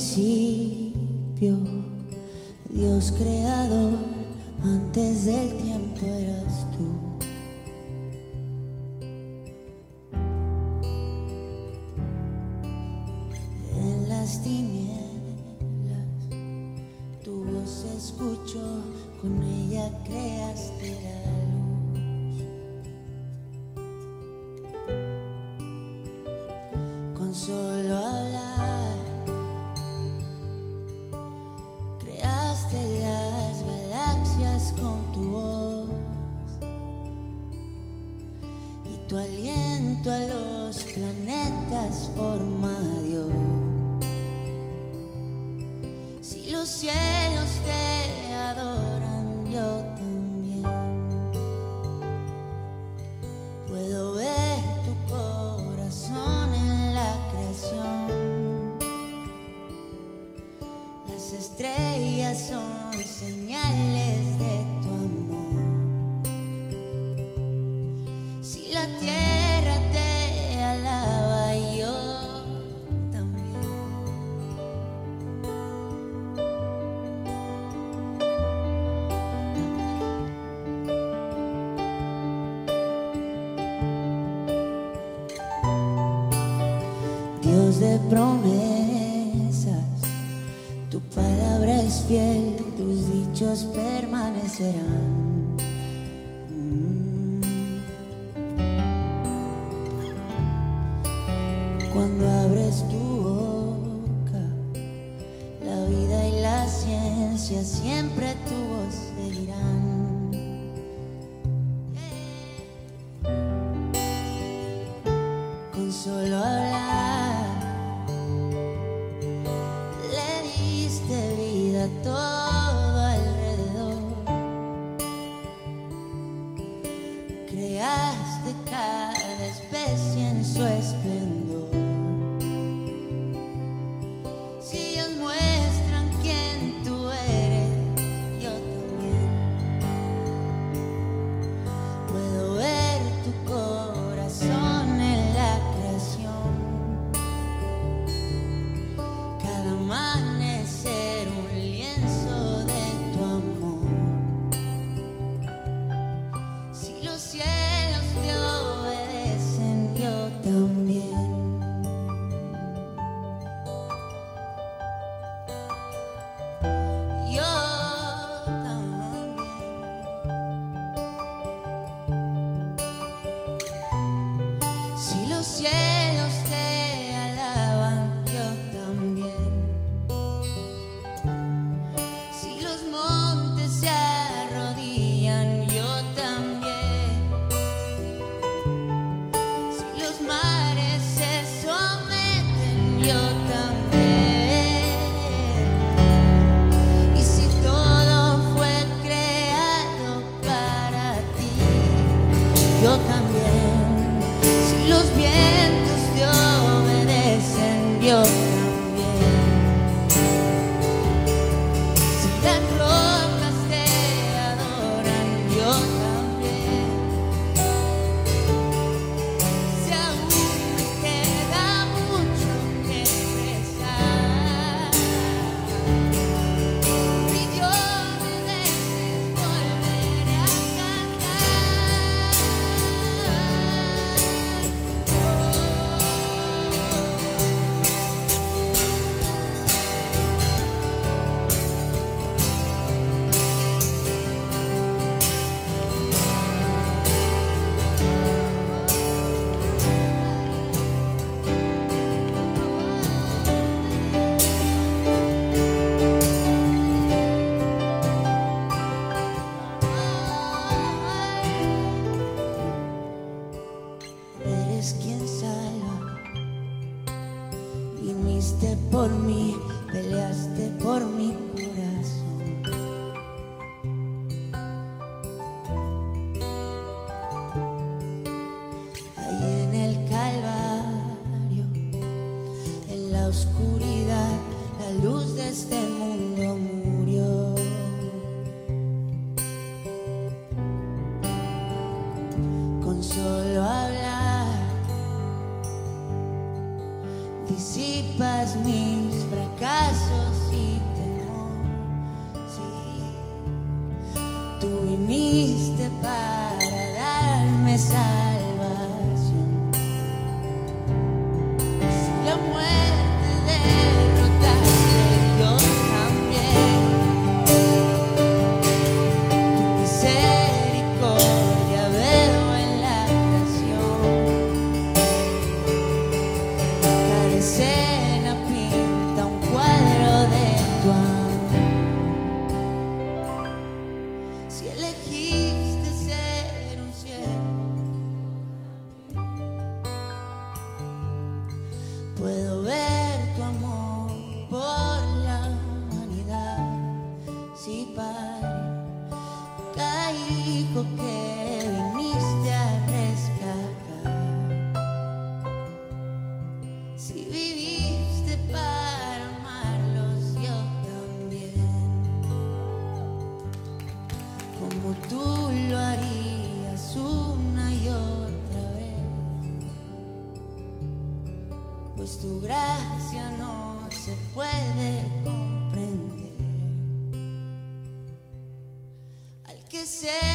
principio, Dios creador, antes del tiempo eras tú. En las tinieblas tu voz escucho, con ella creaste la luz. Con solo hablar creaste las galaxias con tu voz, y tu aliento a los planetas forma Dios. Si los cielos te adoran, yo también puedo ver tu corazón en la creación. Las estrellas son señales de tu amor. Si la tierra te alaba, yo también. Dios de promesas, tu palabra es fiel, tus dichos permanecerán. Cuando abres tu boca, la vida y la ciencia siempre tu voz seguirán. Con solo hablar le diste vida a todo alrededor. Creaste cada especie en su esplendor. Si ellos muestran quién tú eres, yo también puedo ver tu corazón en la creación. Cada amanecer un lienzo de tu amor. Si los cielos te obedecen, yo también. Yo también. Si los cielos te alaban, yo también. Si los montes se arrodillan, yo también. Si los mares se someten, yo también. Y si todo fue creado para ti, yo también. Si los vientos te obedecen, yo también. Si las rocas te adoran, yo también. Si aún me queda mucho que expresar, si yo me dejes, volveré a cantar. Eres quien salva, viniste por mí, peleaste por mi corazón. Ahí en el Calvario, en la oscuridad, la luz de este mundo murió. Con solo hablar disipas mis fracasos. viniste para darme salvación. Si la muerte derrotaste, yo también. Tu misericordia veo en la creación. Cada escena pinta un cuadro de tu amor. Si elegiste ser un siervo, puedo ver tu amor por la humanidad. Sí, Padre, cada hijo que viniste a rescatar. Si viviste para amarlos, yo también. Como tú lo harías una y otra vez, pues tu gracia no se puede comprender. Al que se